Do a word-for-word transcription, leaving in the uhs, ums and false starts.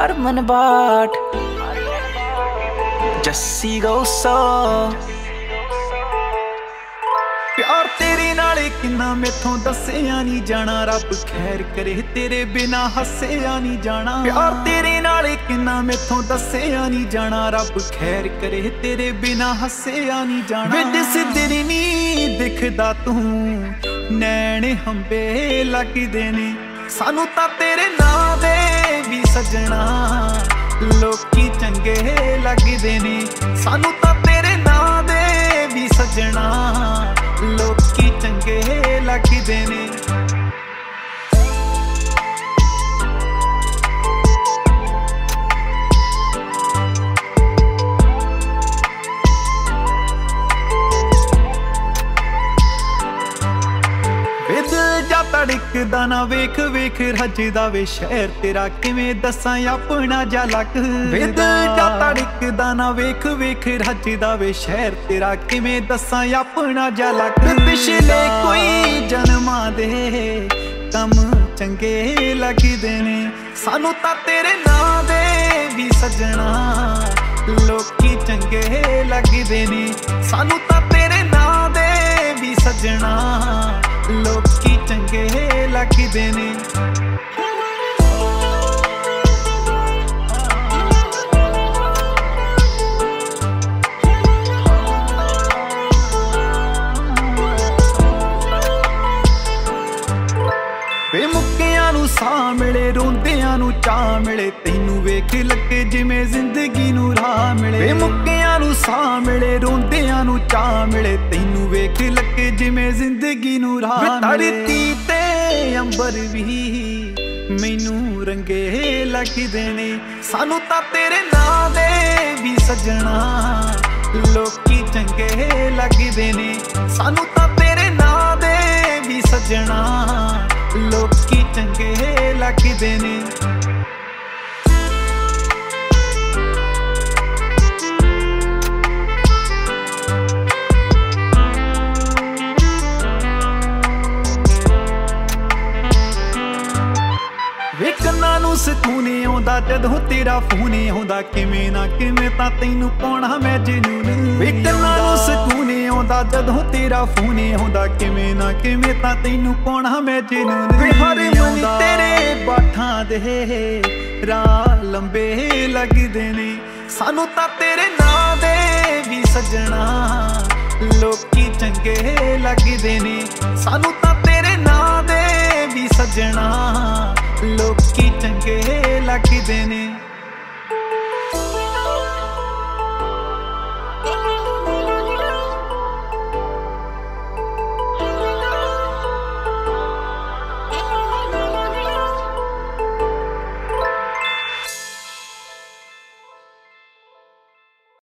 ਹਰਮਨ ਬਾਟ ਜੱਸੀ ਗੋਸਾ। प्यार तेरे नाले किन्ना मैथों दसिया नहीं जाना, रब खैर करे तेरे बिना हसिया नहीं जाना। प्यार तेरे नाले किन्ना मैथों दसिया नहीं जाना, रब खैर करे तेरे बिना हसिया नहीं जाना। बिद सिद्धरी नी दिखदा तू नैन हंबे लगदे ने, सानू तां तेरे नां दे भी सजना लोकी चंगे लगदे ने। सानू तां तेरे नां दे भी सजना लोकी चंगे लगदे ने। तड़कदा ना वेख वेख रजदा वे शहर तेरा किवें दसां अपना झलक। विद जा तड़कदा ना वेख वेख रजदा वे शहर तेरा किवें दसां अपना झलक। पिछले कोई जन्मां दे कम चंगे लगदे ने, सानू तां तेरे नां दे भी सजना लोकी चंगे लगदे ने। सानू तां तेरे नां दे भी सजना लोकी चंगे लगदे ने। बेमुकियां नू साह मिले रोंदियां नू चाह मिले, तैनू वेख लगे जिवें जिंदगी नू राह मिले। बेमुकियां नू साह मिले रोंदियां नू चाह मिले, तैनू वेख लगे जिवें जिंदगी नू राह मिले। धरती ते अंबर भी मैनू रंगे लगदे ने, सानू तां तेरे नां दे भी सजना लोकी चंगे लगदे ने। सानू तां तेरे नां दे भी सजना लोकी चंगे लगदे ने। कन्नां नूं सकून आउंदा जदों तेरा फोन आउंदा, किवें ना किवें तां तैनू पाउणा मैं जनून। कन्नां नूं सकून आउंदा जदों तेरा फोन आउंदा, किवें ना किवें तां तैनू पाउणा मैं जनून। हर मन तेरे बाठां दे राह लंबे लगदे ने, सानू तां तेरे नां दे भी सजना लोकी चंगे लगदे ने। सानू तां तेरे नां दे भी सजना लोकी चंगे लगदे ने।